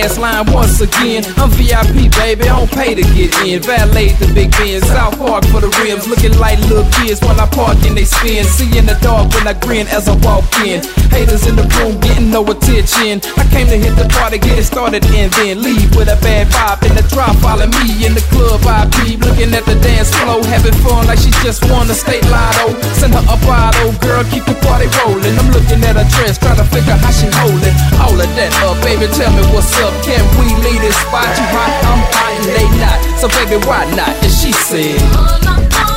fast line once again. I'm VIP, baby, I don't pay to get in. Valet the big Benz, South Park for the rims. Looking like little kids when I park and they spin. Seeing the dog when I grin as I walk in. Haters in the room getting no attention. I came to hit the party, get it started and then leave with a bad vibe in the drop. Follow me in the club, VIP, looking at the dance floor, having fun like she just won a state lotto. Send her a bottle, girl, keep the party rolling. I'm looking at her dress, trying to figure how she holding all of that up. Baby, tell me what's up. Can we leave this spot? You hot, I'm hot, and they not. So baby, why not? And she said,